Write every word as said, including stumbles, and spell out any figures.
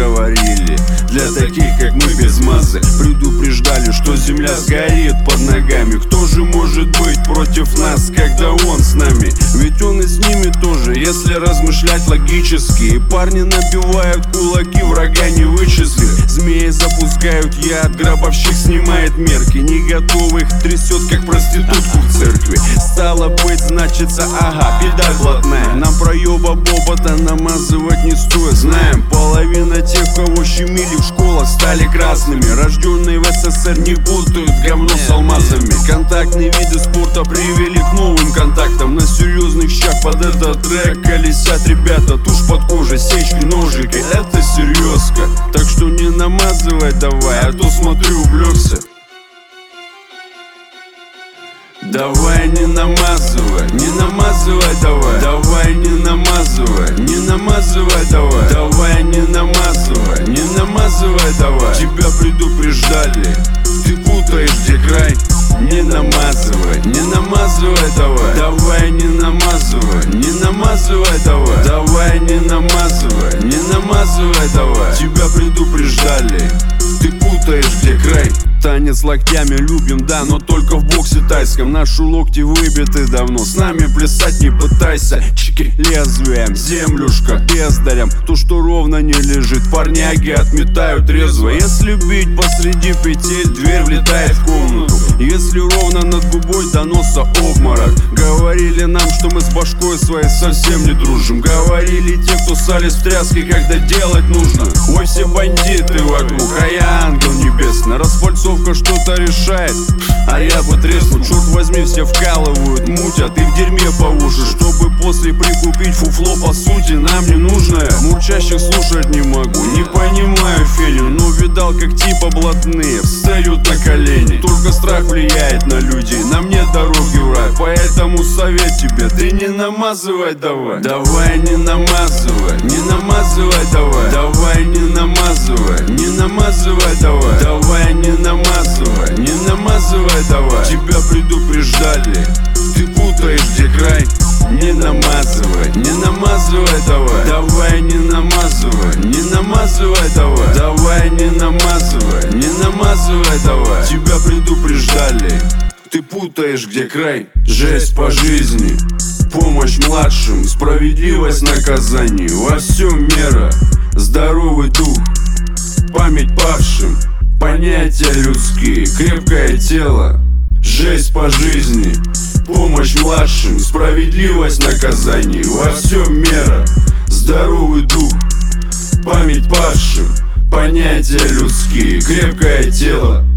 говорили. Для таких, как мы, без мазы. Предупреждали, что земля сгорит под ногами. Кто же может быть против нас, когда он с нами? Ведь он и с ними тоже, если размышлять логически. Парни набивают кулаки, врага не вычислит. Змеи запускают яд, гробовщик снимает мерки. Не готовых трясет, как проститутку в церкви. Стало быть, значится, ага, педаль блатная. Нам проеба бобота намазывать не стоит. Знаем, половина тех, кого щемили в школах, стали красными. Рожденные в СССР не путают говно с алмазами. Контактные виды спорта привели к новым контактам. На серьезных щах под этот трек колесят ребята. Тушь под кожей, сечки, ножики, это серьезка. Так что не намазывай давай, а то смотрю, увлекся. Давай не намазывай, не намазывай давай. Давай не намазывай, не намазывай давай. Давай не намазывай, не намазывай давай. Тебя предупреждали, ты путаешь, где край. Не намазывай, не намазывай давай. Давай не намазывай, не намазывай давай. Давай не намазывай, не намазывай давай. Тебя предупреждали, ты путаешь, где край. Танец локтями любим, да, но только в боксе тайском. Наши локти выбиты давно, с нами плясать не пытайся. Чики лезвием, землюшка бездарям. То, что ровно не лежит, парняги отметают резво. Если бить посреди петель, дверь влетает в комнату. Если ровно над губой до носа обморок. Говорили нам, что мы с башкой своей совсем не дружим. Говорили те, кто сались в тряске, когда делать нужно. Ой, все бандиты вокруг, а я ангел небесный. Распальцовка что-то решает, а я бы треснул. Черт возьми, все вкалывают, мутят и в дерьме по уши. Чтобы после прикупить фуфло, по сути, нам не нужное. Мурчащих слушать не могу, не понимаю феню. Но видал, как типа блатные встают на колени. Только страх влияет на людей, нам нет дороги в рай. Поэтому совет тебе, ты не намазывай давай. Давай не намазывай, не намазывай давай. Давай не намазывай, не намазывай давай. Давай не намазывай, не намазывай давай. Тебя предупреждали, ты путаешь, где край. Не намазывай, не намазывай давай. Давай не намазывай, не намазывай давай. Давай не намазывай, не намазывай давай. Тебя предупреждали, ты путаешь, где край. Жесть по жизни, помощь младшим, справедливость наказаний. Во всем мера, здоровый дух, память павшим, понятия людские, крепкое тело. Жесть по жизни, помощь младшим, справедливость наказаний. Во всем мера, здоровый дух, память павшим, понятия людские, крепкое тело.